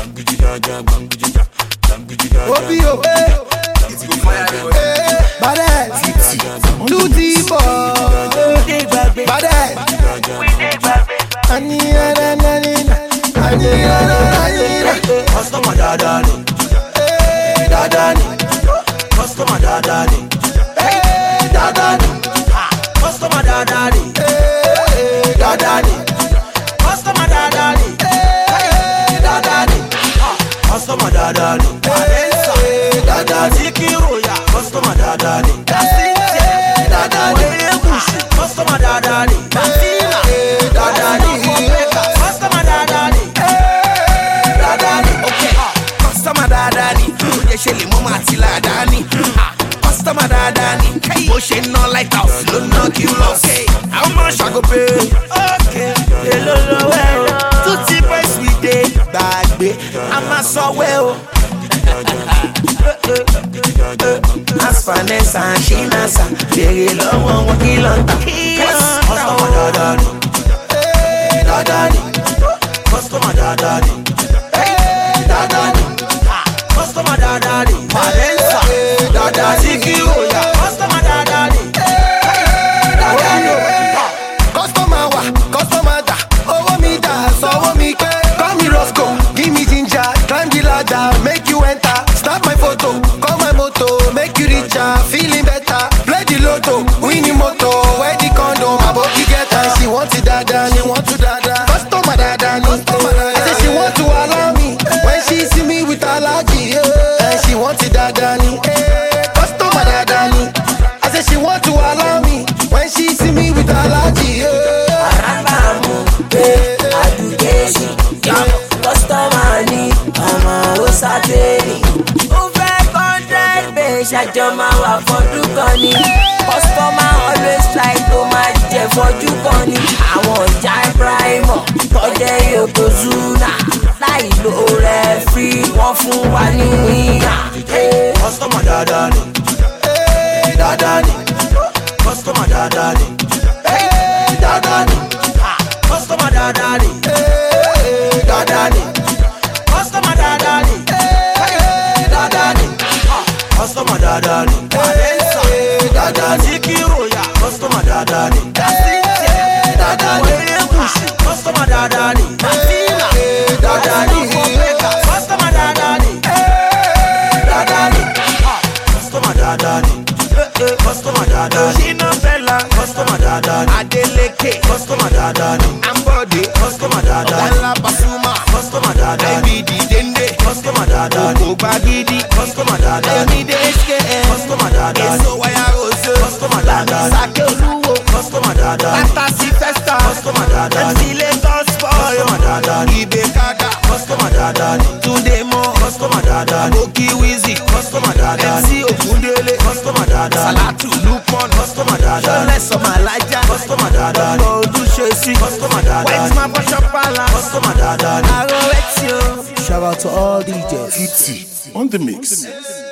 Obio, Badass, too deep, Badass, customer dadani, customer dadani, dadani, customer dadani, dadani, customer dadani, dadani, customer dadani, dadani, Zikiroya, customer dadani, dadani, customer dadani, dadani, customer dadani, dadani, okay, customer dadani, Shele mama ti la dani, customer dadani, bó ṣe ná lighthouse ló ná kí n lọ sí. How much I go pay? Okay, èló lọ́wọ́ o. Tutti price we dey gbàgbé, a máa sanwó o. As finance and Shinasa, bèrè lọ́wọ́ wọn kí ló ń ta. Customer dadani, dadani, customer dadani, dadani. Customer dadani, Valenza, dadani, Zikiroya, customer dadani, dadani. Customer wa, customer da, owo mi da, sowo mi pe. Call me Roscoe, give me ginger, climb the ladder, make you enter. Snap my photo, call my moto, make you richer, feeling better. Play the lotto, win the moto, wear the condo, my body get her. She want it dadani, want to dada. Customer dadani, I say she want to allow me when she see me with allergy. She want it dadani, customer dadani. I said she want to allow me when she see me with allergy. Arabamu, adukeshi, customer ni, osabeni. Over 100 page, ajoma wa fọdúkọni. Customer always try to match the fọdúkọni. Àwọn ọjà Ibrahimo, tọ́jẹ́ Yokozuna. Láì lo referee, wọ́n fún wa ní wíyà. Customer dadani, dadani, customer dadani, dadani, customer dadani, dadani, customer dadani, dadani, customer dadani, dadani, Zikiroya, customer dadani, dadani, customer dadani, dadani, customer dadani, dadani, customer dadani, customer dadani, Shina Bella, customer dadani, Adeleke, customer dadani, Ambode, customer dadani, Wala Pasuma, customer dadani, IBD Dende, customer dadani, Obagidi, customer dadani, MDSKN, customer dadani, Eso Waya Rose, customer dadani, Sake Oluwo, customer dadani, Fantasy Festa, customer dadani, MC Lagos Boy, customer dadani, Ibe Kaka, customer dadani, Tunde Mo, customer dadani, Oki Wizzy, customer dadani, MC Okundele, customer dadani, Salatu Lupon, customer dadani, Shole Somalaja, customer dadani, Odushosi, customer dadani, Wait my Boshopala, customer dadani, Aro Exio. Shout out to all DJs. Tutti on the mix.